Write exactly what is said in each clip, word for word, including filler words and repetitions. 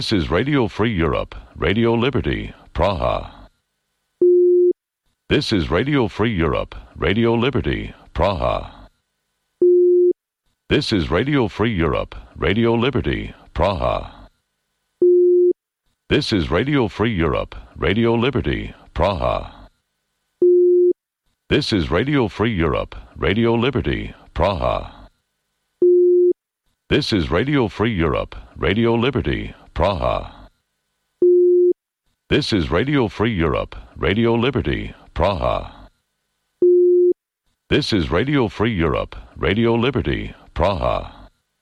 This is Radio Free Europe, Radio Liberty, Praha. This is Radio Free Europe, Radio Liberty, Praha. This is Radio Free Europe, Radio Liberty, Praha. This is Radio Free Europe, Radio Liberty, Praha. This is Radio Free Europe, Radio Liberty, Praha. This is Radio Free Europe, Radio Liberty, Praha. This is Radio Free Europe, Radio Liberty, Praha. This is Radio Free Europe, Radio Liberty, Praha.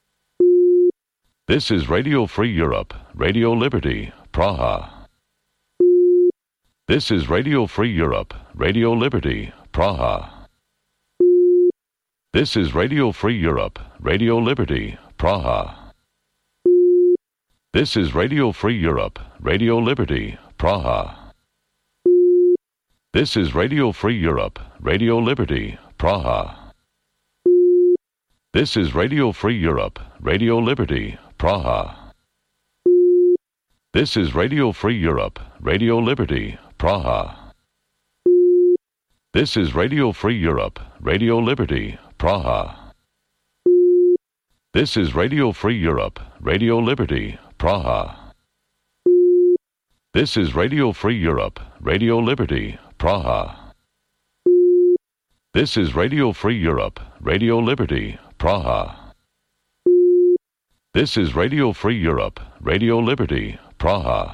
This is Radio Free Europe, Radio Liberty, Praha. This is Radio Free Europe, Radio Liberty, Praha. This is Radio Free Europe, Radio Liberty, Praha. This is Radio Free Europe, Radio Liberty, Praha. This is Radio Free Europe, Radio Liberty, Praha. This is Radio Free Europe, Radio Liberty, Praha. This is Radio Free Europe, Radio Liberty, Praha. This is Radio Free Europe, Radio Liberty, Praha. This is Radio Free Europe, Radio Liberty, Praha. This is Radio Free Europe, Radio Liberty, Praha. This is Radio Free Europe, Radio Liberty, Praha. This is Radio Free Europe, Radio Liberty, Praha.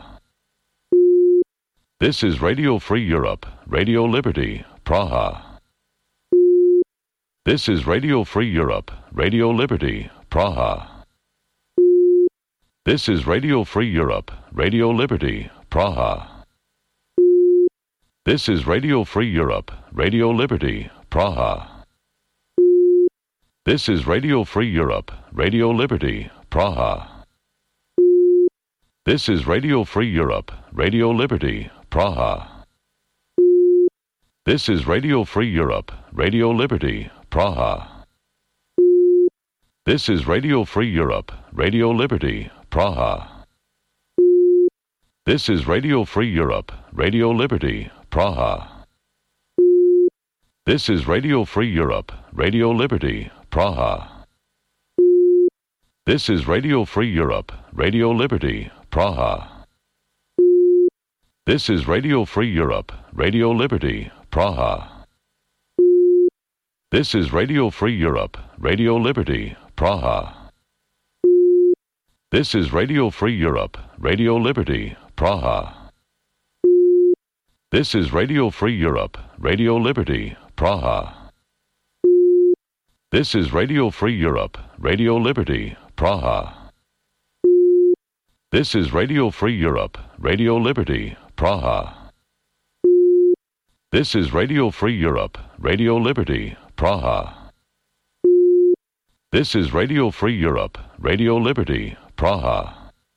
This is Radio Free Europe, Radio Liberty, Praha. This is Radio Free Europe, Radio Liberty, Praha. This is Radio Free Europe, Radio Liberty, Praha. This is Radio Free Europe, Radio Liberty, Praha. This is Radio Free Europe, Radio Liberty, Praha. This is Radio Free Europe, Radio Liberty, Praha. This is Radio Free Europe, Radio Liberty, Praha. This is Radio Free Europe, Radio Liberty, Praha. This is Radio Free Europe, Radio Liberty, Praha. This is Radio Free Europe, Radio Liberty, Praha. This is Radio Free Europe, Radio Liberty, Praha. This is Radio Free Europe, Radio Liberty, Praha. This is Radio Free Europe, Radio Liberty, Praha. This is Radio Free Europe, Radio Liberty, Praha. This is Radio Free Europe, Radio Liberty, Praha. This is Radio Free Europe, Radio Liberty, Praha. This is Radio Free Europe, Radio Liberty, Praha. This is Radio Free Europe, Radio Liberty, Praha. This is Radio Free Europe, Radio Liberty, Praha.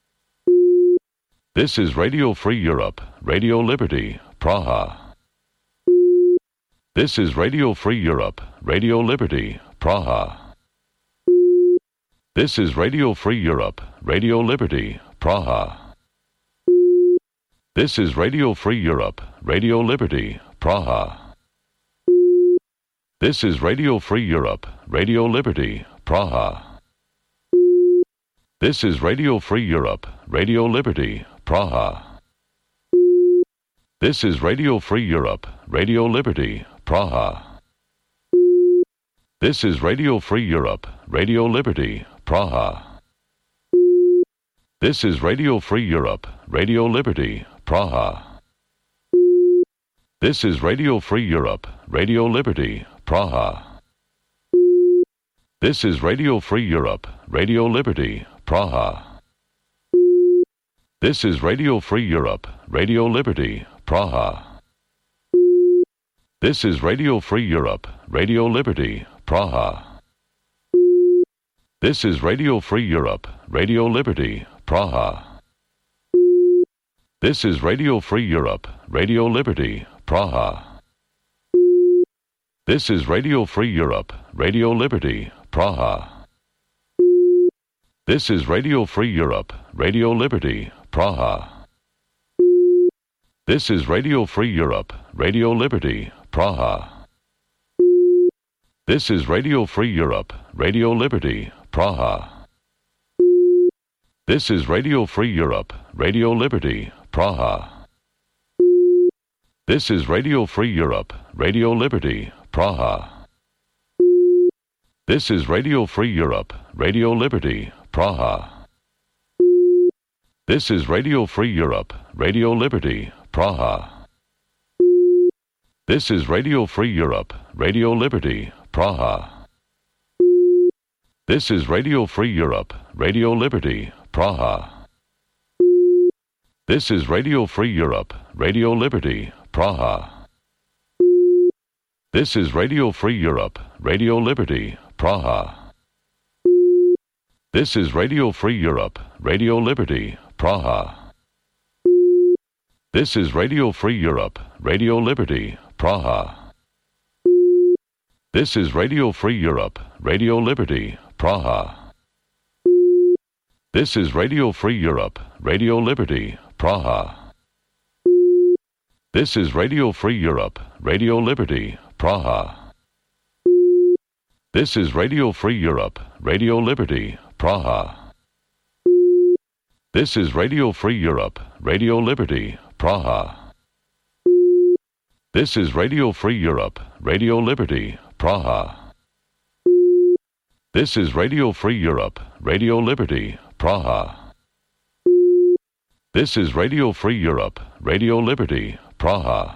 This is Radio Free Europe, Radio Liberty, Praha. This is Radio Free Europe, Radio Liberty, Praha. This is Radio Free Europe, Radio Liberty, Praha. This is Radio Free Europe, Radio Liberty, Praha. This is Radio Free Europe, Radio Liberty, Praha. This is Radio Free Europe, Radio Liberty, Praha. This is Radio Free Europe, Radio Liberty, Praha. This is Radio Free Europe, Radio Liberty, Praha. This is Radio Free Europe, Radio Liberty, Praha. This is Radio Free Europe, Radio Liberty, Praha. This is Radio Free Europe, Radio Liberty, Praha. This is Radio Free Europe, Radio Liberty, Praha. This is Radio Free Europe, Radio Liberty, Praha. This is Radio Free Europe, Radio Liberty, Praha. This is Radio Free Europe, Radio Liberty, Praha. This is Radio Free Europe, Radio Liberty, Praha. This is Radio Free Europe, Radio Liberty, Praha. This is Radio Free Europe, Radio Liberty, Praha. This is Radio Free Europe, Radio Liberty, Praha. This is Radio Free Europe, Radio Liberty, Praha. This is Radio Free Europe, Radio Liberty, Praha. This is Radio Free Europe, Radio Liberty, Praha. This is Radio Free Europe, Radio Liberty, Praha. This is Radio Free Europe, Radio Liberty, Praha. This is Radio Free Europe, Radio Liberty, Praha. This is Radio Free Europe, Radio Liberty, Praha. This is Radio Free Europe, Radio Liberty, Praha. This is Radio Free Europe, Radio Liberty, Praha. This is Radio Free Europe, Radio Liberty, Praha. This is Radio Free Europe, Radio Liberty, Praha. This is Radio Free Europe, Radio Liberty, Praha. This is Radio Free Europe, Radio Liberty, Praha. This is Radio Free Europe, Radio Liberty, Praha. This is Radio Free Europe, Radio Liberty, Praha. This is Radio Free Europe, Radio Liberty, Praha. This is Radio Free Europe, Radio Liberty, Praha. This is Radio Free Europe, Radio Liberty, Praha.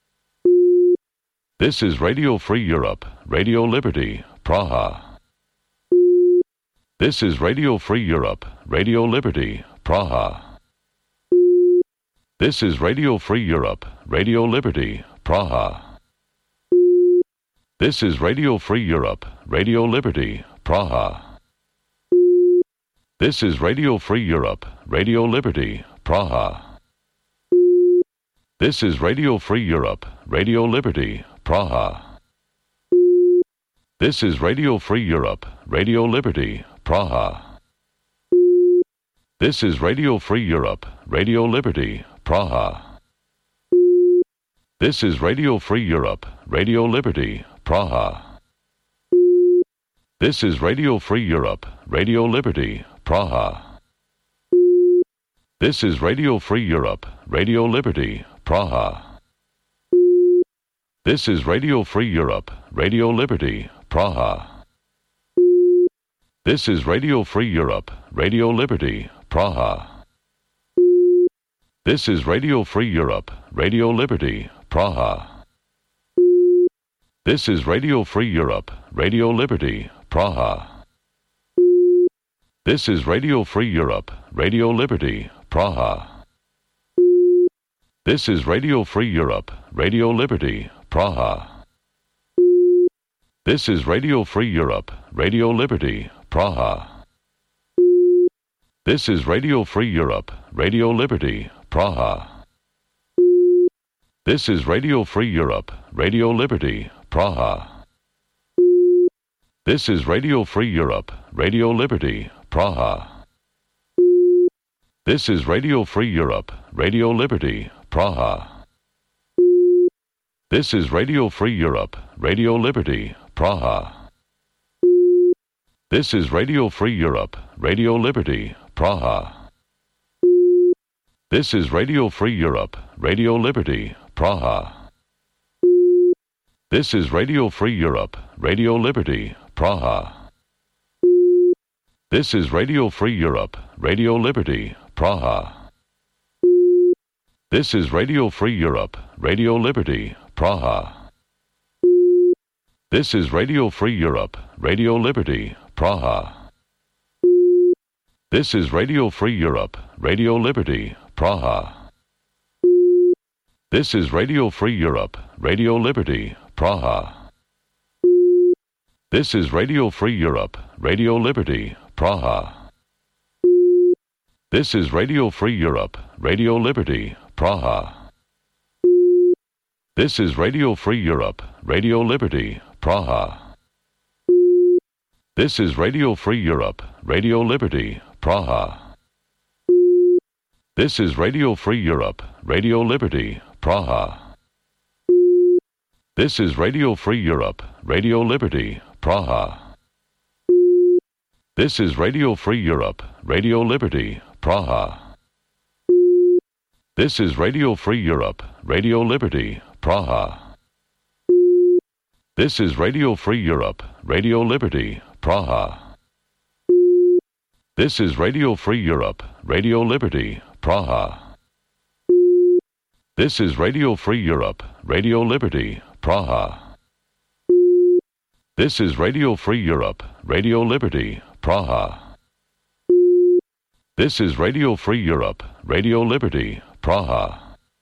This is Radio Free Europe, Radio Liberty, Praha. This is Radio Free Europe, Radio Liberty, Praha. This is Radio Free Europe, Radio Liberty, Praha. This is Radio Free Europe, Radio Liberty, Praha. This is Radio Free Europe, Radio Liberty, Praha. This is Radio Free Europe, Radio Liberty, Praha. This is Radio Free Europe, Radio Liberty, Praha. This is Radio Free Europe, Radio Liberty, Praha. This is Radio Free Europe, Radio Liberty, Praha. This is Radio Free Europe, Radio Liberty, Praha. This is Radio Free Europe, Radio Liberty, Praha. This is Radio Free Europe, Radio Liberty, Praha. This is Radio Free Europe, Radio Liberty, Praha. This is Radio Free Europe, Radio Liberty, Praha. This is Radio Free Europe, Radio Liberty, Praha. This is Radio Free Europe, Radio Liberty, Praha. This is Radio Free Europe, Radio Liberty, Praha. This is Radio Free Europe, Radio Liberty, Praha. This is Radio Free Europe, Radio Liberty, Praha. This is Radio Free Europe, Radio Liberty, Praha. This is Radio Free Europe, Radio Liberty, Praha. This is Radio Free Europe, Radio Liberty, Praha. This is Radio Free Europe, Radio Liberty, Praha. This is Radio Free Europe, Radio Liberty, Praha. This is Radio Free Europe, Radio Liberty, Praha. This is Radio Free Europe, Radio Liberty, Praha. This is Radio Free Europe, Radio Liberty, Praha. This is Radio Free Europe, Radio Liberty, Praha. This is Radio Free Europe, Radio Liberty, Praha. This is Radio Free Europe, Radio Liberty, Praha. This is Radio Free Europe, Radio Liberty, Praha. This is Radio Free Europe, Radio Liberty, Praha. This is Radio Free Europe, Radio Liberty, Praha. This is Radio Free Europe, Radio Liberty, Praha. This is Radio Free Europe, Radio Liberty, Praha. This is Radio Free Europe, Radio Liberty, Praha. This is Radio Free Europe, Radio Liberty, Praha. This is Radio Free Europe, Radio Liberty, Praha. This is Radio Free Europe, Radio Liberty, Praha. This is Radio Free Europe, Radio Liberty, Praha. This is Radio Free Europe, Radio Liberty, Praha. This is Radio Free Europe, Radio Liberty, Praha. This is Radio Free Europe, Radio Liberty, Praha. This is Radio Free Europe, Radio Liberty, Praha.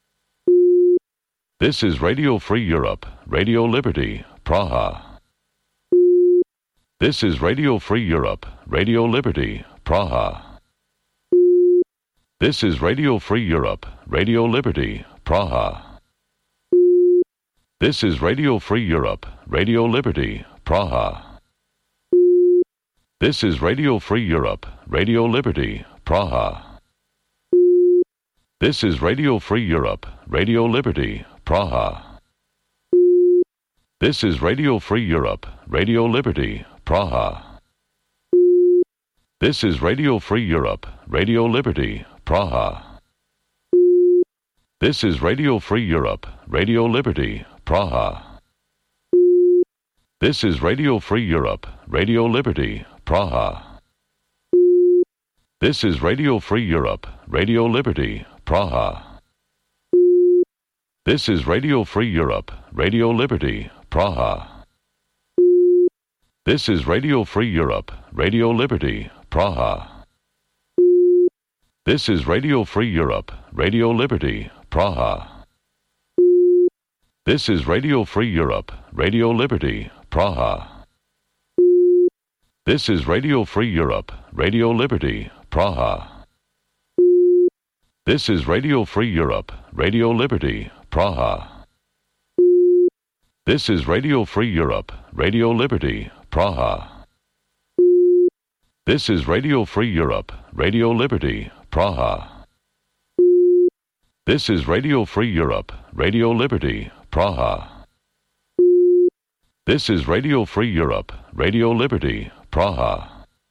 This is Radio Free Europe, Radio Liberty, Praha. This is Radio Free Europe, Radio Liberty, Praha. This is Radio Free Europe, Radio Liberty, Praha. This is Radio Free Europe, Radio Liberty, Praha. This is Radio Free Europe, Radio Liberty, Praha. This is Radio Free Europe, Radio Liberty, Praha. This is Radio Free Europe, Radio Liberty, Praha. This is Radio Free Europe, Radio Liberty, Praha. This is Radio Free Europe, Radio Liberty, Praha. This is Radio Free Europe, Radio Liberty, Praha. This is Radio Free Europe, Radio Liberty, Praha. This is Radio Free Europe, Radio Liberty, Praha. This is Radio Free Europe, Radio Liberty, Praha. This is Radio Free Europe, Radio Liberty, Praha. This is Radio Free Europe, Radio Liberty, Praha. This is Radio Free Europe, Radio Liberty, Praha. This is Radio Free Europe, Radio Liberty, Praha. This is Radio Free Europe, Radio Liberty, Praha. This is Radio Free Europe, Radio Liberty, Praha. This is Radio Free Europe, Radio Liberty, Praha. This is Radio Free Europe, Radio Liberty, Praha.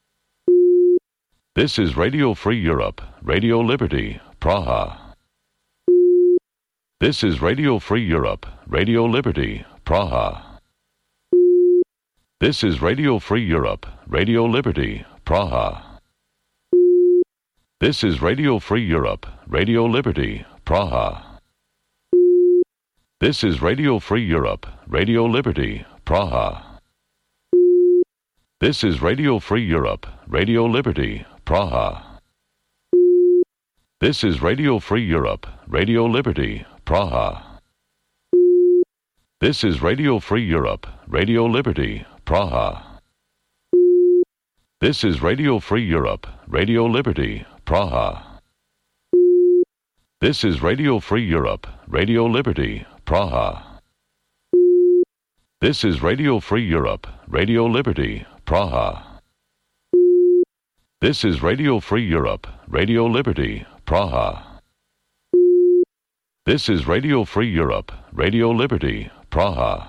This is Radio Free Europe, Radio Liberty, Praha. This is Radio Free Europe, Radio Liberty, Praha. This is Radio Free Europe, Radio Liberty, Praha. This is Radio Free Europe, Radio Liberty, Praha. This is Radio Free Europe, Radio Liberty, Praha. This is Radio Free Europe, Radio Liberty, Praha. This is Radio Free Europe, Radio Liberty, Praha. This is Radio Free Europe, Radio Liberty, Praha. This is Radio Free Europe, Radio Liberty, Praha. This is Radio Free Europe, Radio Liberty, Praha. This is Radio Free Europe, Radio Liberty, Praha. This is Radio Free Europe, Radio Liberty, Praha. This is Radio Free Europe, Radio Liberty, Praha.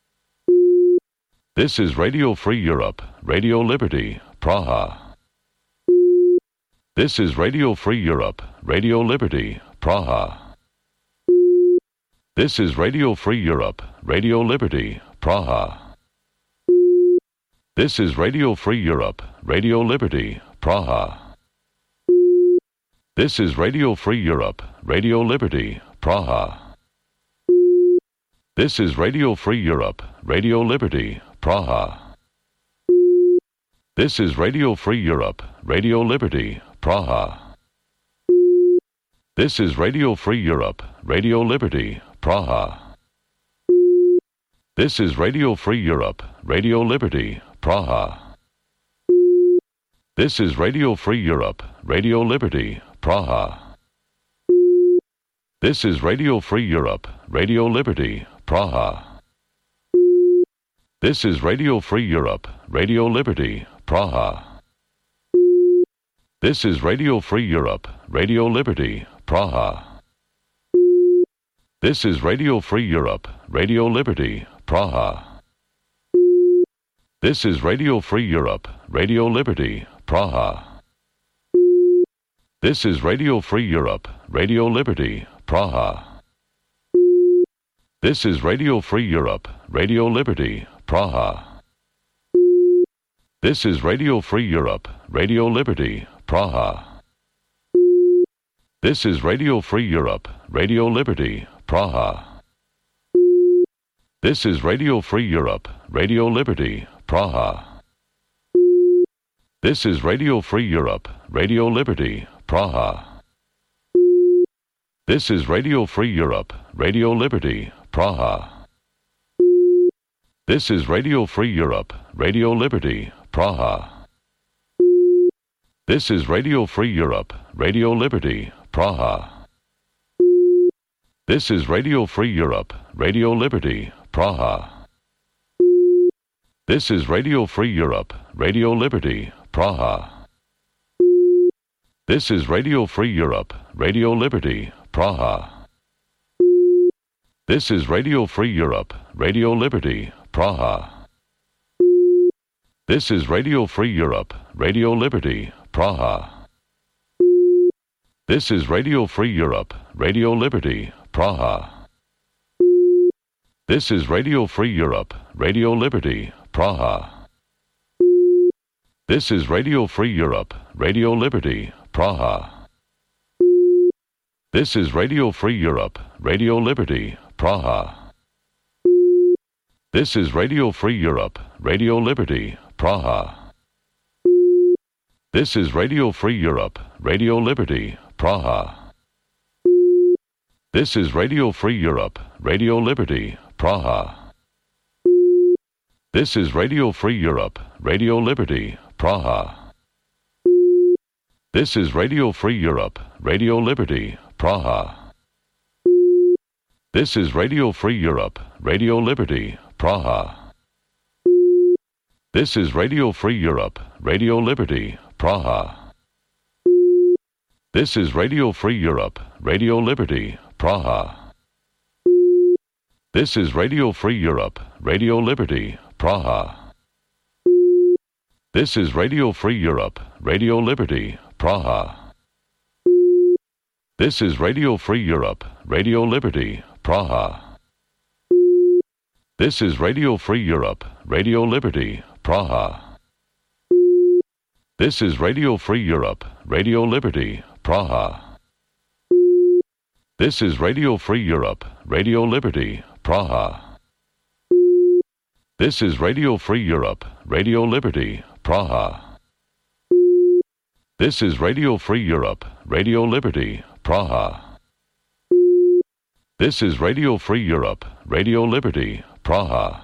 This is Radio Free Europe, Radio Liberty, Praha. This is Radio Free Europe, Radio Liberty, Praha. This is Radio Free Europe, Radio Liberty, Praha. This is Radio Free Europe, Radio Liberty, Praha. This is Radio Free Europe, Radio Liberty, Praha. This is Radio Free Europe, Radio Liberty, Praha. This is Radio Free Europe, Radio Liberty, Praha. This is Radio Free Europe, Radio Liberty, Praha. This is Radio Free Europe, Radio Liberty, Praha. This is Radio Free Europe, Radio Liberty, Praha. This is Radio Free Europe, Radio Liberty, Praha. This is Radio Free Europe, Radio Liberty, Praha. This is Radio Free Europe, Radio Liberty, Praha. This is Radio Free Europe, Radio Liberty, Praha. This is Radio Free Europe, Radio Liberty, Praha. This is Radio Free Europe, Radio Liberty, Praha. This is Radio Free Europe, Radio Liberty, Praha. This is Radio Free Europe, Radio Liberty, Praha. This is Radio Free Europe, Radio Liberty, Praha. This is Radio Free Europe, Radio Liberty, Praha. This is Radio Free Europe, Radio Liberty, Praha. This is Radio Free Europe, Radio Liberty, Praha. This is Radio Free Europe, Radio Liberty, Praha. This is Radio Free Europe, Radio Liberty, Praha. This is Radio Free Europe, Radio Liberty, Praha. This is Radio Free Europe, Radio Liberty, Praha. This is Radio Free Europe, Radio Liberty, Praha. This is Radio Free Europe, Radio Liberty, Praha. This is Radio Free Europe, Radio Liberty, Praha. This is Radio Free Europe, Radio Liberty, Praha. This is Radio Free Europe, Radio Liberty, Praha. This is Radio Free Europe, Radio Liberty, Praha. This is Radio Free Europe, Radio Liberty, Praha. This is Radio Free Europe, Radio Liberty, Praha. This is Radio Free Europe, Radio Liberty, Praha. This is Radio Free Europe, Radio Liberty, Praha. This is Radio Free Europe, Radio Liberty, Praha. This is Radio Free Europe, Radio Liberty, Praha. This is Radio Free Europe, Radio Liberty, Praha. This is Radio Free Europe, Radio Liberty, Praha. This is Radio Free Europe, Radio Liberty, Praha. This is Radio Free Europe, Radio Liberty, Praha. This is Radio Free Europe, Radio Liberty, Praha. This is Radio Free Europe, Radio Liberty, Praha. This is Radio Free Europe, Radio Liberty, Praha. This is Radio Free Europe, Radio Liberty, Praha. This is Radio Free Europe, Radio Liberty, Praha. This is Radio Free Europe, Radio Liberty, Praha. This is Radio Free Europe, Radio Liberty, Praha. This is Radio Free Europe, Radio Liberty, Praha.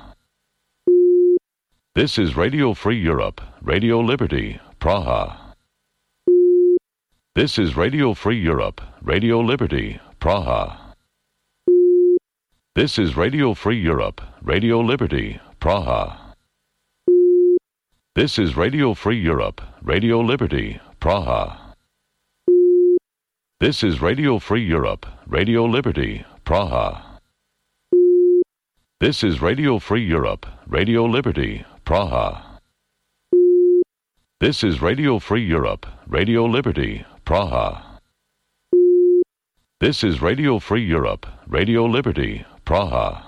This is Radio Free Europe, Radio Liberty, Praha. This is Radio Free Europe, Radio Liberty, Praha. This is Radio Free Europe, Radio Liberty, Praha. This is Radio Free Europe, Radio Liberty, Praha. This is Radio Free Europe, Radio Liberty, Praha. This is Radio Free Europe, Radio Liberty, Praha. This is Radio Free Europe, Radio Liberty, Praha. This is Radio Free Europe, Radio Liberty, Praha.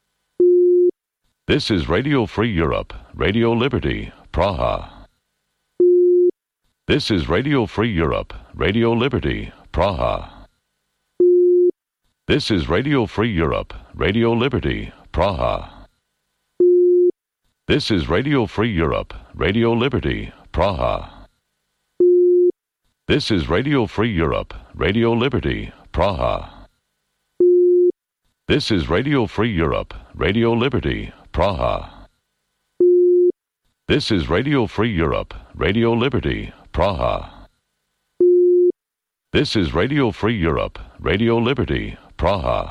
This is Radio Free Europe, Radio Liberty, Praha. This is Radio Free Europe, Radio Liberty, Praha. This is Radio Free Europe, Radio Liberty, Praha. This is Radio Free Europe, Radio Liberty, Praha. This is Radio Free Europe, Radio Liberty, Praha. This is Radio Free Europe, Radio Liberty, Praha. This is Radio Free Europe, Radio Liberty, Praha. This is Radio Free Europe, Radio Liberty, Praha.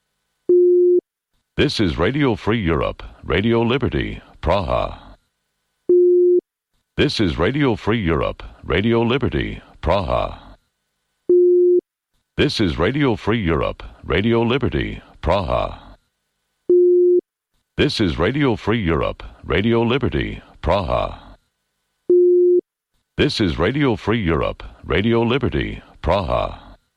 This is Radio Free Europe, Radio Liberty, Praha. This is Radio Free Europe, Radio Liberty, Praha. This is Radio Free Europe, Radio Liberty, Praha. This is Radio Free Europe, Radio Liberty, Praha. This is Radio Free Europe, Radio Liberty, Praha.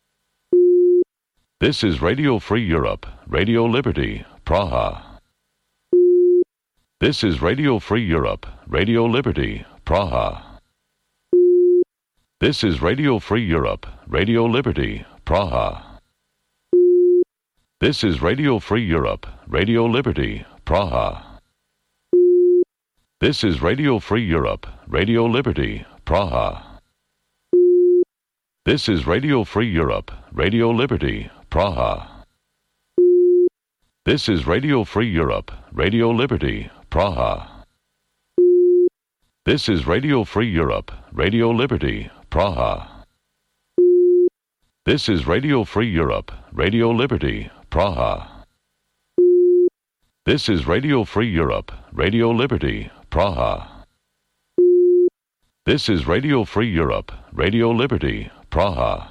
This is Radio Free Europe, Radio Liberty, Praha. This is Radio Free Europe, Radio Liberty, Praha. This is Radio Free Europe, Radio Liberty, Praha. This is Radio Free Europe, Radio Liberty, Praha. This is Radio Free Europe, Radio Liberty, Praha. This is Radio Free Europe, Radio Liberty, Praha. This is Radio Free Europe, Radio Liberty, Praha. This is Radio Free Europe, Radio Liberty, Praha. This is Radio Free Europe, Radio Liberty, Praha. This is Radio Free Europe, Radio Liberty, Praha. This is Radio Free Europe, Radio Liberty, Praha.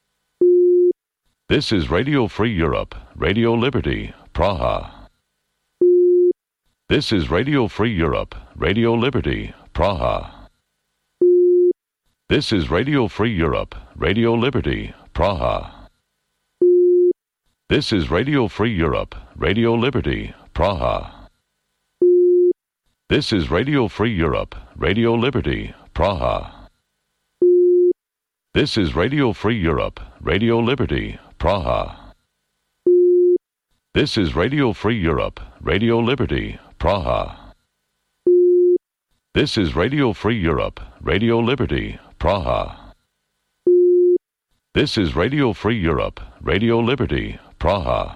This is Radio Free Europe, Radio Liberty, Praha. This is Radio Free Europe, Radio Liberty, Praha. This is Radio Free Europe, Radio Liberty, Praha. This is Radio Free Europe, Radio Liberty, Praha. This is Radio Free Europe, Radio Liberty, Praha. This is Radio Free Europe, Radio Liberty, Praha. This is Radio Free Europe, Radio Liberty, Praha. This is Radio Free Europe, Radio Liberty, Praha. This is Radio Free Europe, Radio Liberty, Praha.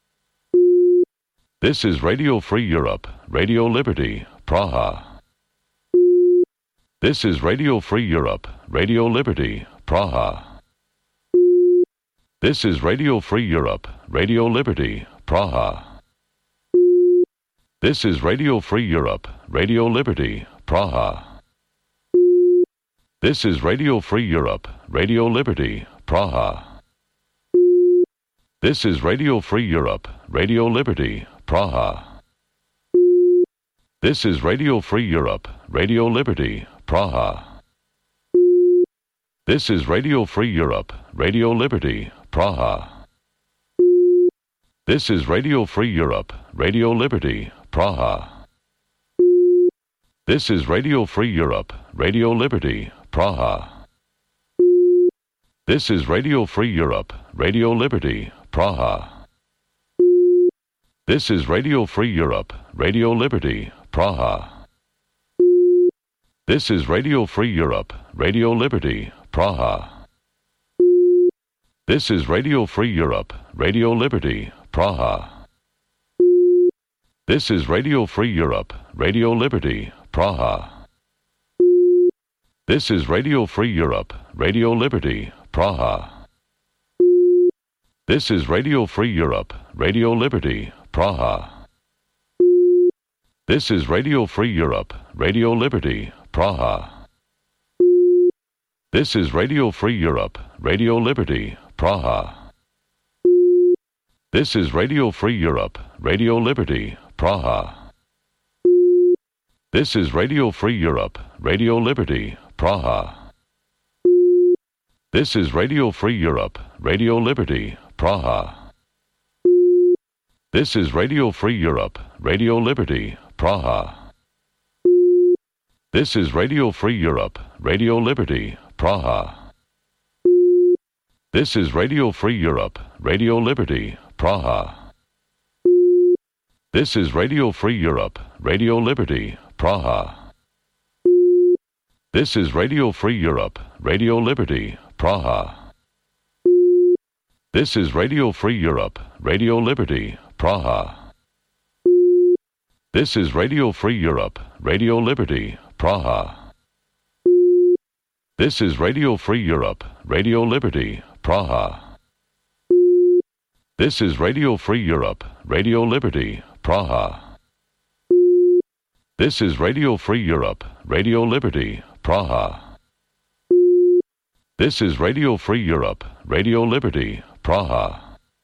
This is Radio Free Europe, Radio Liberty, Praha. This is Radio Free Europe, Radio Liberty, Praha. This is Radio Free Europe, Radio Liberty, Praha. This is Radio Free Europe, Radio Liberty, Praha. This is Radio Free Europe, Radio Liberty, Praha. This is Radio Free Europe, Radio Liberty, Praha. This is Radio Free Europe, Radio Liberty, Praha. This is Radio Free Europe, Radio Liberty, Praha. This is Radio Free Europe, Radio Liberty, Praha. This is Radio Free Europe, Radio Liberty, Praha. This is Radio Free Europe, Radio Liberty, Praha. This is Radio Free Europe, Radio Liberty, Praha. This is Radio Free Europe, Radio Liberty, Praha. This is Radio Free Europe, Radio Liberty, Praha. This is Radio Free Europe, Radio Liberty, Praha. This is Radio Free Europe, Radio Liberty, Praha. This is Radio Free Europe, Radio Liberty, Praha. This is Radio Free Europe, Radio Liberty, Praha. This is Radio Free Europe, Radio Liberty, Praha. This is Radio Free Europe, Radio Liberty, Praha. This is Radio Free Europe, Radio Liberty, Praha. This is Radio Free Europe, Radio Liberty, Praha. This is Radio Free Europe, Radio Liberty, Praha. This is Radio Free Europe, Radio Liberty, Praha. This is Radio Free Europe, Radio Liberty, Praha. This is Radio Free Europe, Radio Liberty, Praha. This is Radio Free Europe, Radio Liberty, Praha. This is Radio Free Europe, Radio Liberty, Praha. This is Radio Free Europe, Radio Liberty, Praha. This is Radio Free Europe, Radio Liberty, Praha. This is Radio Free Europe, Radio Liberty, Praha. This is Radio Free Europe, Radio Liberty, Praha. This is Radio Free Europe, Radio Liberty, Praha.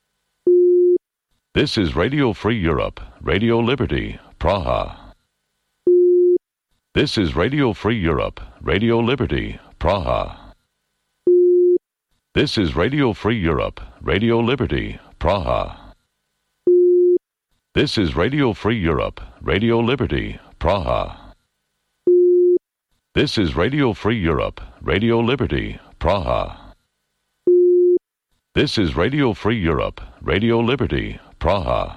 This is Radio Free Europe, Radio Liberty, Praha. This is Radio Free Europe, Radio Liberty, Praha. This is Radio Free Europe, Radio Liberty, Praha. This is Radio Free Europe, Radio Liberty, Praha. This is Radio Free Europe, Radio Liberty, Praha. This is Radio Free Europe, Radio Liberty, Praha.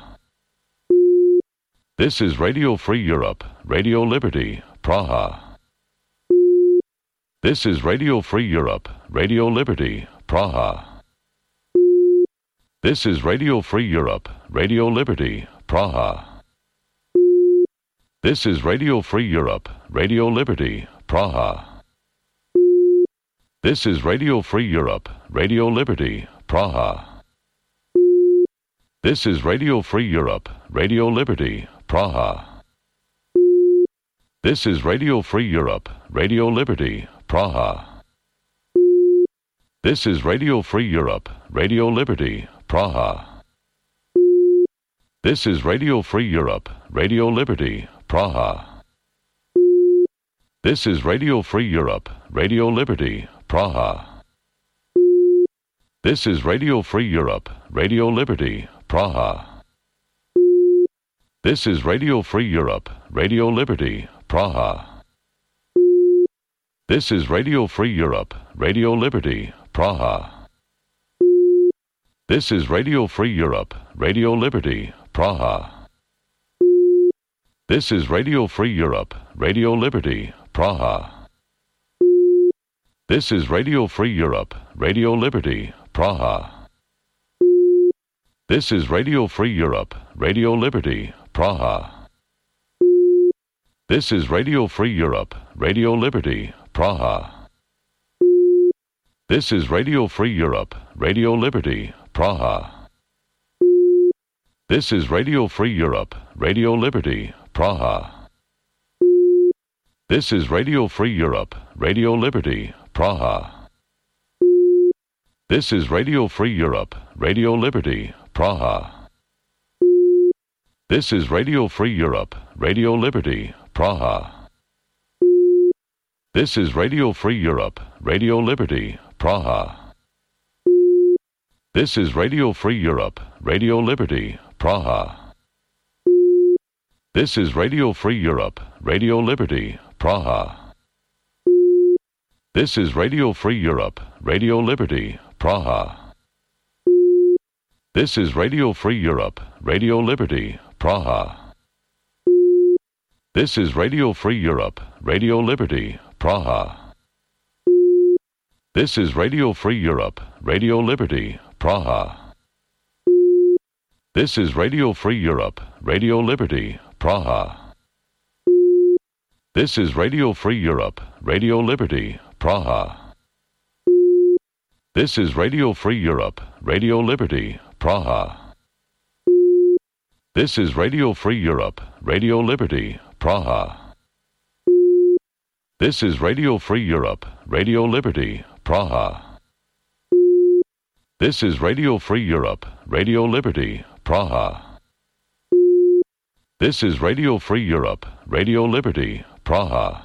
This is Radio Free Europe, Radio Liberty, Praha. This is Radio Free Europe, Radio Liberty, Praha. This is Radio Free Europe, Radio Liberty, Praha. This is Radio Free Europe, Radio Liberty, Praha. This is Radio Free Europe, Radio Liberty, Praha. This is Radio Free Europe, Radio Liberty, Praha. This is Radio Free Europe, Radio Liberty, Praha. This is Radio Free Europe, Radio Liberty, Praha. This is Radio Free Europe, Radio Liberty, Praha. This is Radio Free Europe, Radio Liberty, Praha. This is Radio Free Europe, Radio Liberty, Praha. This is Radio Free Europe, Radio Liberty, Praha. This is Radio Free Europe, Radio Liberty, Praha. This is Radio Free Europe, Radio Liberty, Praha. This is Radio Free Europe, Radio Liberty, Praha. This is Radio Free Europe, Radio Liberty, Praha. This is Radio Free Europe, Radio Liberty, Praha. This is Radio Free Europe, Radio Liberty, Praha. This is Radio Free Europe, Radio Liberty, Praha. This is Radio Free Europe, Radio Liberty, Praha. This is Radio Free Europe, Radio Liberty, Praha. This is Radio Free Europe, Radio Liberty, Praha. This is Radio Free Europe, Radio Liberty, Praha. This is Radio Free Europe, Radio Liberty, Praha. This is Radio Free Europe, Radio Liberty, Praha. This is Radio Free Europe, Radio Liberty, Praha. This is Radio Free Europe, Radio Liberty, Praha. This is Radio Free Europe, Radio Liberty, Praha. This is Radio Free Europe, Radio Liberty, Praha. This is Radio Free Europe, Radio Liberty, Praha. This is Radio Free Europe, Radio Liberty, Praha. This is Radio Free Europe, Radio Liberty, Praha. This is Radio Free Europe, Radio Liberty, Praha. This is Radio Free Europe, Radio Liberty, Praha. This is Radio Free Europe, Radio Liberty, Praha. This is Radio Free Europe, Radio Liberty, Praha. This is Radio Free Europe, Radio Liberty, Praha.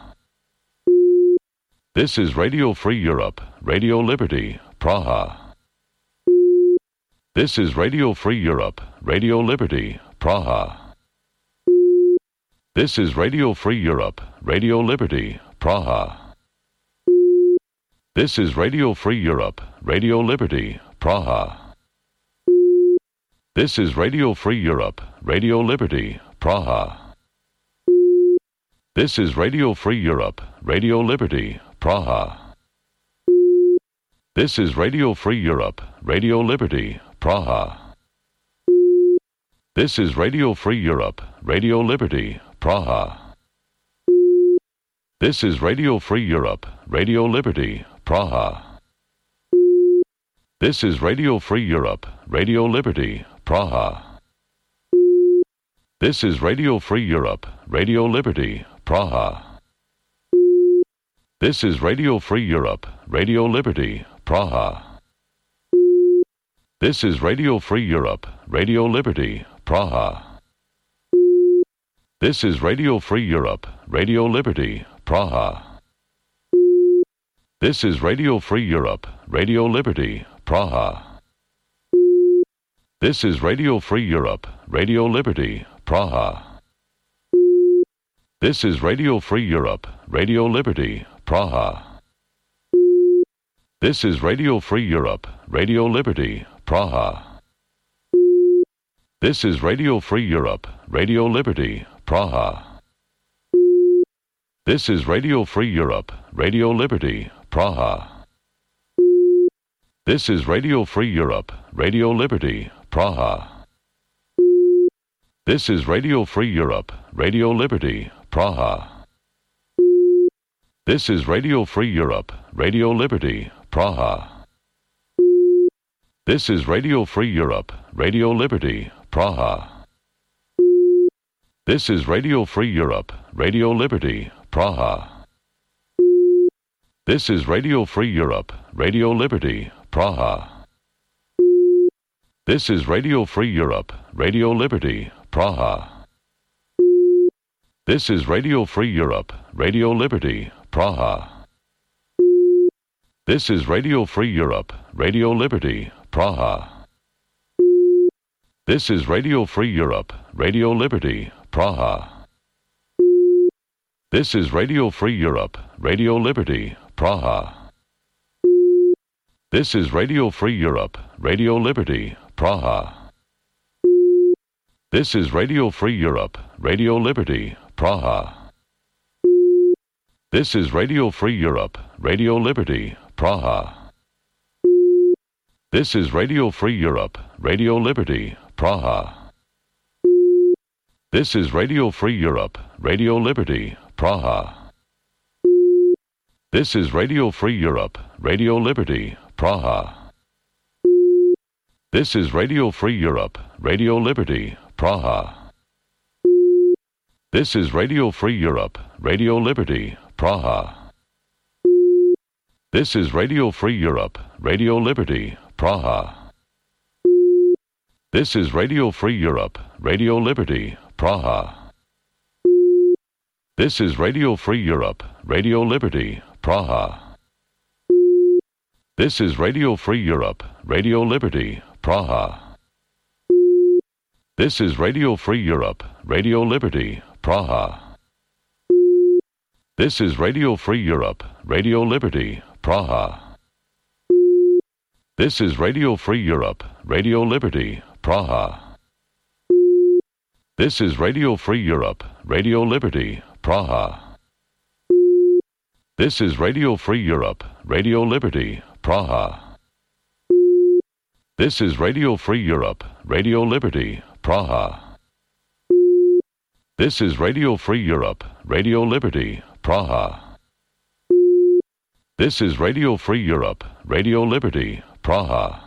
This is Radio Free Europe, Radio Liberty, Praha. This is Radio Free Europe, Radio Liberty, Praha. This is Radio Free Europe, Radio Liberty, Praha. This is Radio Free Europe, Radio Liberty, Praha. This is Radio Free Europe, Radio Liberty, Praha. This is Radio Free Europe, Radio Liberty, Praha. This is Radio Free Europe, Radio Liberty, Praha. This is Radio Free Europe, Radio Liberty, Praha. This is Radio Free Europe, Radio Liberty, Praha. This is Radio Free Europe, Radio Liberty, Praha. This is Radio Free Europe, Radio Liberty, Praha. This is Radio Free Europe, Radio Liberty, Praha. This is Radio Free Europe, Radio Liberty, Praha. This is Radio Free Europe, Radio Liberty, Praha. This is Radio Free Europe, Radio Liberty, Praha. This is Radio Free Europe, Radio Liberty, Praha. This is Radio Free Europe, Radio Liberty, Praha. This is Radio Free Europe, Radio Liberty, Praha. This is Radio Free Europe, Radio Liberty, Praha. This is Radio Free Europe, Radio Liberty, Praha. This is Radio Free Europe, Radio Liberty, Praha. This is Radio Free Europe, Radio Liberty, Praha. This is Radio Free Europe, Radio Liberty, Praha. This is Radio Free Europe, Radio Liberty, Praha. This is Radio Free Europe, Radio Liberty, Praha. This is Radio Free Europe, Radio Liberty, Praha. This is Radio Free Europe, Radio Liberty, Praha. This is Radio Free Europe, Radio Liberty, Praha. This is Radio Free Europe, Radio Liberty, Praha. This is Radio Free Europe, Radio Liberty, Praha. This is Radio Free Europe, Radio Liberty, Praha. This is Radio Free Europe, Radio Liberty, Praha. This is Radio Free Europe, Radio Liberty, Praha. This is Radio Free Europe, Radio Liberty, Praha. This is Radio Free Europe, Radio Liberty, Praha. This is Radio Free Europe, Radio Liberty, Praha. This is Radio Free Europe, Radio Liberty, Praha. This is Radio Free Europe, Radio Liberty, Praha. This is Radio Free Europe, Radio Liberty, Praha. This is Radio Free Europe, Radio Liberty, Praha. This is Radio Free Europe, Radio Liberty, Praha. This is Radio Free Europe, Radio Liberty, Praha. This is Radio Free Europe, Radio Liberty, Praha. This is Radio Free Europe, Radio Liberty, Praha. This is Radio Free Europe, Radio Liberty, Praha. This is Radio Free Europe, Radio Liberty, Praha. This is Radio Free Europe, Radio Liberty, Praha. This is Radio Free Europe, Radio Liberty, Praha. This is Radio Free Europe, Radio Liberty, Praha. This is Radio Free Europe, Radio Liberty, Praha. This is Radio Free Europe, Radio Liberty, Praha.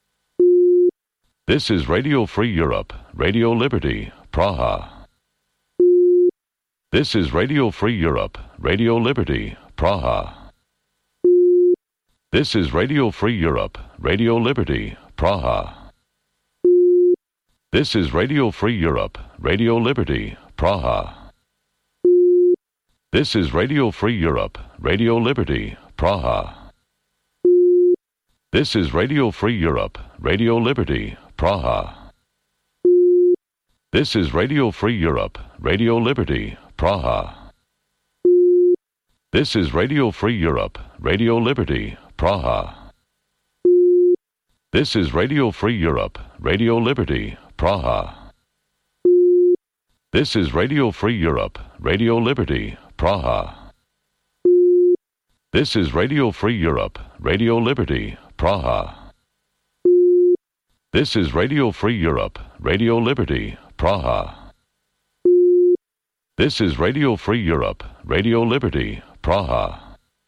This is Radio Free Europe, Radio Liberty, Praha. This is Radio Free Europe, Radio Liberty, Praha. This is Radio Free Europe, Radio Liberty, Praha. This is Radio Free Europe, Radio Liberty, Praha. This is Radio Free Europe, Radio Liberty, Praha. This is Radio Free Europe, Radio Liberty, Praha. This is Radio Free Europe, Radio Liberty, Praha. This is Radio Free Europe, Radio Liberty, Praha. This is Radio Free Europe, Radio Liberty, Praha. This is Radio Free Europe, Radio Liberty, Praha. This is Radio Free Europe, Radio Liberty, Praha. This is Radio Free Europe, Radio Liberty, Praha. This is Radio Free Europe, Radio Liberty, Praha.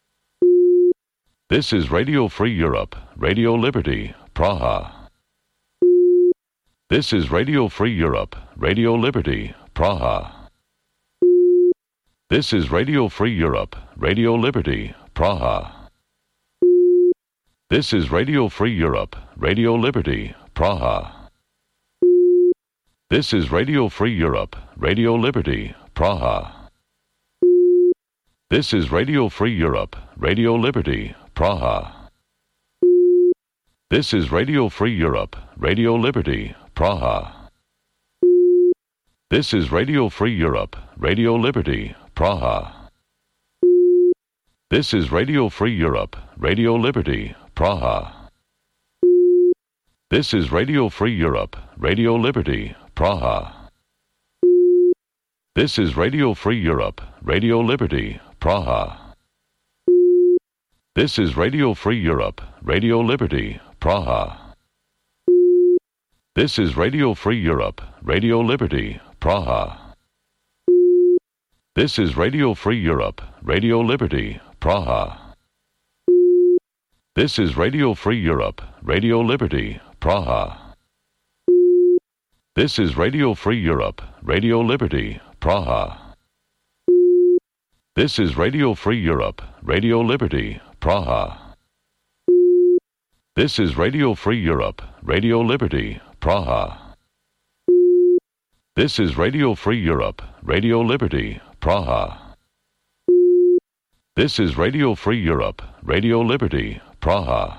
This is Radio Free Europe, Radio Liberty, Praha. This is Radio Free Europe, Radio Liberty, Praha. This is Radio Free Europe, Radio Liberty, Praha. This is Radio Free Europe, Radio Liberty, Praha. This is Radio Free Europe, Radio Liberty, Praha. This is Radio Free Europe, Radio Liberty, Praha. This is Radio Free Europe, Radio Liberty, Praha. This is Radio Free Europe, Radio Liberty, Praha. This is Radio Free Europe, Radio Liberty, Praha. This is Radio Free Europe, Radio Liberty, Praha. This is Radio Free Europe, Radio Liberty, Praha. This is Radio Free Europe, Radio Liberty, Praha. This is Radio Free Europe, Radio Liberty, Praha. This is Radio Free Europe, Radio Liberty, Praha. This is Radio Free Europe, Radio Liberty, Praha. This is Radio Free Europe, Radio Liberty, Praha. This is Radio Free Europe, Radio Liberty, Praha. This is Radio Free Europe, Radio Liberty, Praha. This is Radio Free Europe, Radio Liberty, Praha. This is Radio Free Europe, Radio Liberty, Praha.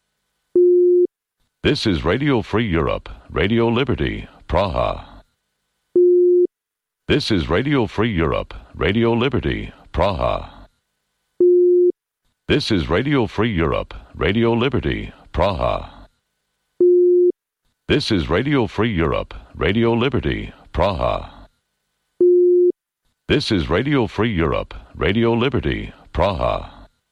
This is Radio Free Europe, Radio Liberty, Praha. This is Radio Free Europe, Radio Liberty, Praha. This is Radio Free Europe, Radio Liberty, Praha. This is Radio Free Europe, Radio Liberty, Praha. This is Radio Free Europe, Radio Liberty, Praha.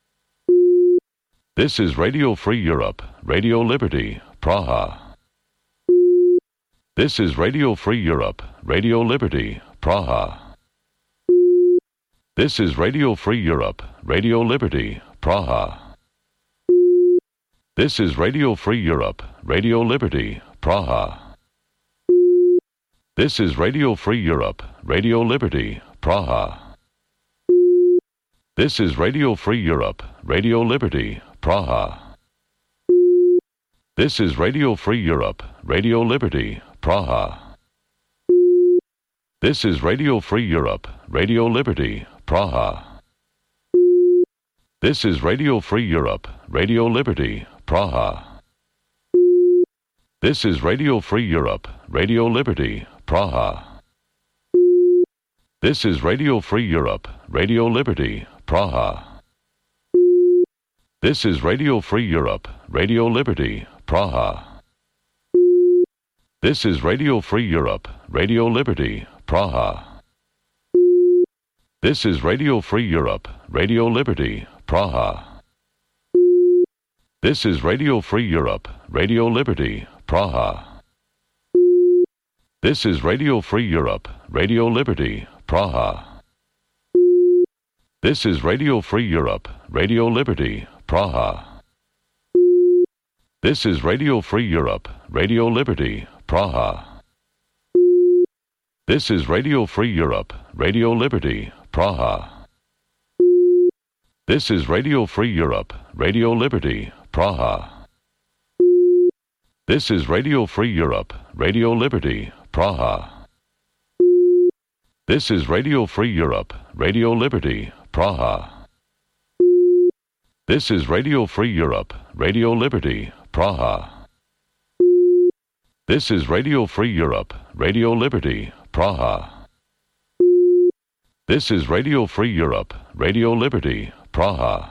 This is Radio Free Europe, Radio Liberty, Praha. This is Radio Free Europe, Radio Liberty, Praha. This is Radio Free Europe, Radio Liberty, Praha. This is Radio Free Europe, Radio Liberty, Praha. This is Radio Free Europe, Radio Liberty, Praha. This is Radio Free Europe, Radio Liberty, Praha. This is Radio Free Europe, Radio Liberty, Praha. This is Radio Free Europe, Radio Liberty, Praha. This is Radio Free Europe, Radio Liberty, Praha. This is Radio Free Europe, Radio Liberty, Praha. This is Radio Free Europe, Radio Liberty, Praha. This is Radio Free Europe, Radio Liberty, Praha. This is Radio Free Europe, Radio Liberty, Praha. This is Radio Free Europe, Radio Liberty, Praha. This is Radio Free Europe, Radio Liberty, Praha. This is Radio Free Europe, Radio Liberty, Praha. This is Radio Free Europe, Radio Liberty, Praha. This is Radio Free Europe, Radio Liberty, Praha. This is Radio Free Europe, Radio Liberty, Praha. This is Radio Free Europe, Radio Liberty, Praha. This is Radio Free Europe, Radio Liberty, Praha. This is Radio Free Europe, Radio Liberty, Praha. This is Radio Free Europe, Radio Liberty, Praha. This is Radio Free Europe, Radio Liberty, Praha. This is Radio Free Europe, Radio Liberty, Praha.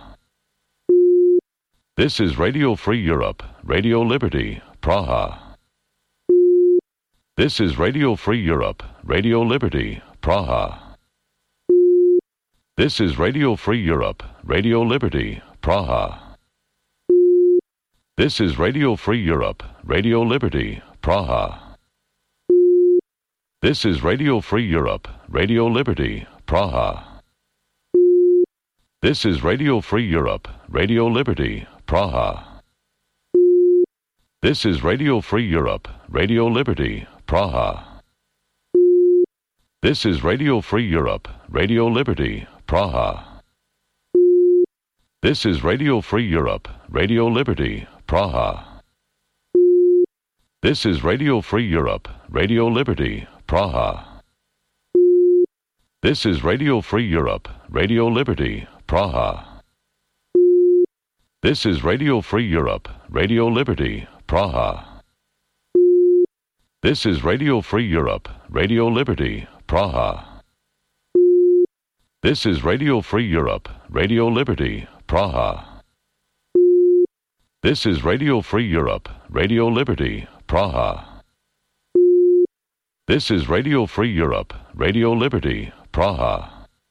This is Radio Free Europe, Radio Liberty, Praha. This is Radio Free Europe, Radio Liberty, Praha. This is Radio Free Europe, Radio Liberty, Praha. This is Radio Free Europe, Radio Liberty, Praha. This is Radio Free Europe, Radio Liberty, Praha. This is Radio Free Europe, Radio Liberty, Praha. This is Radio Free Europe, Radio Liberty, Praha. This is Radio Free Europe, Radio Liberty, Praha. This is Radio Free Europe, Radio Liberty, Praha. This is Radio Free Europe, Radio Liberty, Praha. This is Radio Free Europe, Radio Liberty, Praha. This is Radio Free Europe, Radio Liberty, Praha. This is Radio Free Europe, Radio Liberty, Praha. This is Radio Free Europe, Radio Liberty, Praha. This is Radio Free Europe, Radio Liberty, Praha. This is Radio Free Europe, Radio Liberty, Praha.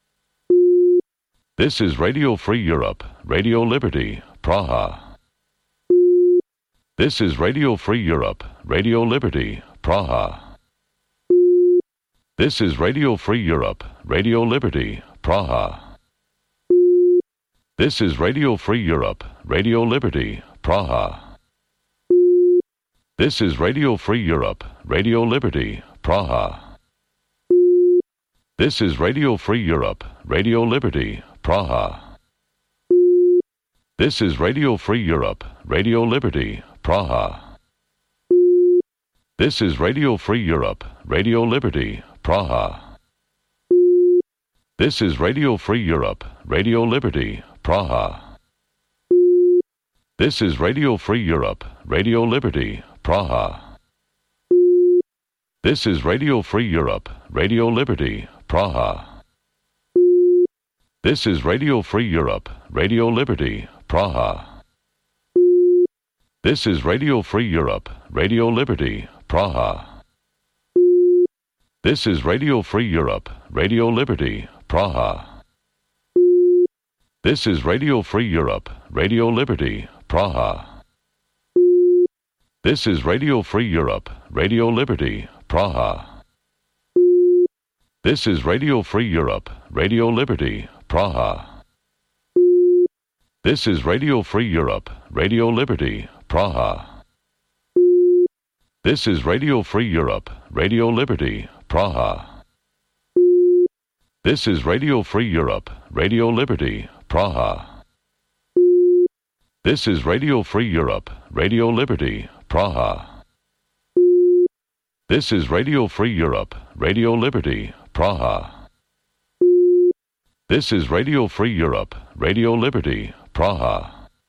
This is Radio Free Europe, Radio Liberty, Praha. This is Radio Free Europe, Radio Liberty, Praha. This is Radio Free Europe, Radio Liberty, Praha. This is Radio Free Europe, Radio Liberty, Praha. This is Radio Free Europe, Radio Liberty, Praha. This is Radio Free Europe, Radio Liberty, Praha. This is Radio Free Europe, Radio Liberty, Praha. This is Radio Free Europe, Radio Liberty, Praha. This is Radio Free Europe, Radio Liberty, Praha. This is Radio Free Europe, Radio Liberty, Praha. This is Radio Free Europe, Radio Liberty, Praha. This is Radio Free Europe, Radio Liberty, Praha. This is Radio Free Europe, Radio Liberty, Praha. This is Radio Free Europe, Radio Liberty, Praha. This is Radio Free Europe, Radio Liberty, Praha. This is Radio Free Europe, Radio Liberty, Praha. This is Radio Free Europe, Radio Liberty, Praha. This is Radio Free Europe, Radio Liberty, Praha. This is Radio Free Europe, Radio Liberty, Praha. This is Radio Free Europe, Radio Liberty, Praha. This is Radio Free Europe, Radio Liberty, Praha. This is Radio Free Europe, Radio Liberty, Praha. This is Radio Free Europe, Radio Liberty, Praha.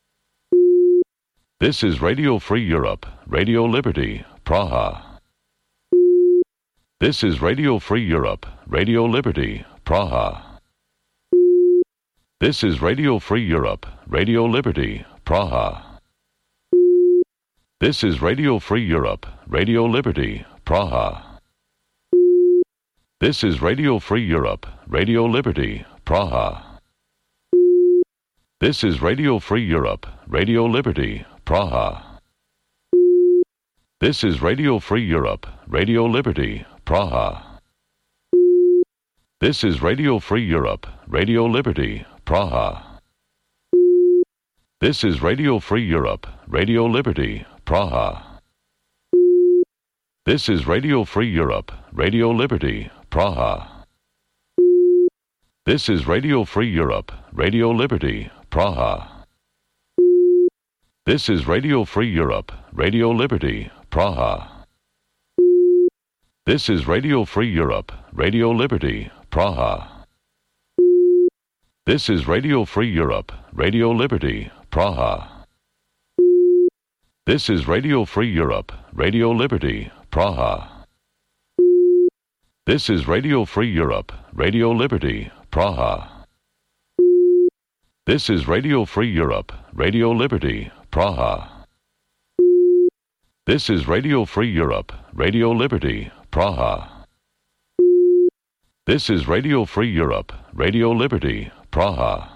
This is Radio Free Europe, Radio Liberty, Praha. This is Radio Free Europe, Radio Liberty, Praha. This is Radio Free Europe, Radio Liberty, Praha. This is Radio Free Europe, Radio Liberty, Praha. This is Radio Free Europe, Radio Liberty, Praha. This is Radio Free Europe, Radio Liberty, Praha. This is Radio Free Europe, Radio Liberty, Praha. This is Radio Free Europe, Radio Liberty, Praha. This is Radio Free Europe, Radio Liberty, Praha. This is Radio Free Europe, Radio Liberty, Praha. This is Radio Free Europe, Radio Liberty, Praha. This is Radio Free Europe, Radio Liberty, Praha. This is Radio Free Europe, Radio Liberty, Praha. This is Radio Free Europe, Radio Liberty, Praha. This is Radio Free Europe, Radio Liberty, Praha. This is Radio Free Europe, Radio Liberty, Praha. This is Radio Free Europe, Radio Liberty, Praha. This is Radio Free Europe, Radio Liberty, Praha. This is Radio Free Europe, Radio Liberty, Praha.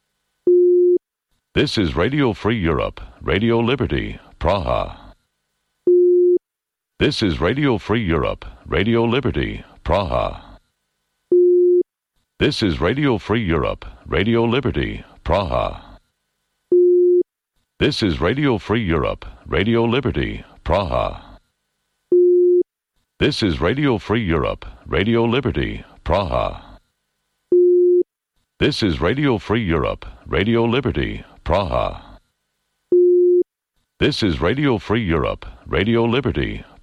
This is Radio Free Europe, Radio Liberty, Praha. This is Radio Free Europe, Radio Liberty, Praha. This is Radio Free Europe, Radio Liberty, Praha. This is Radio Free Europe, Radio Liberty, Praha. This is Radio Free Europe, Radio Liberty, Praha. This is Radio Free Europe, Radio Liberty, Praha. This is Radio Free Europe, Radio Liberty,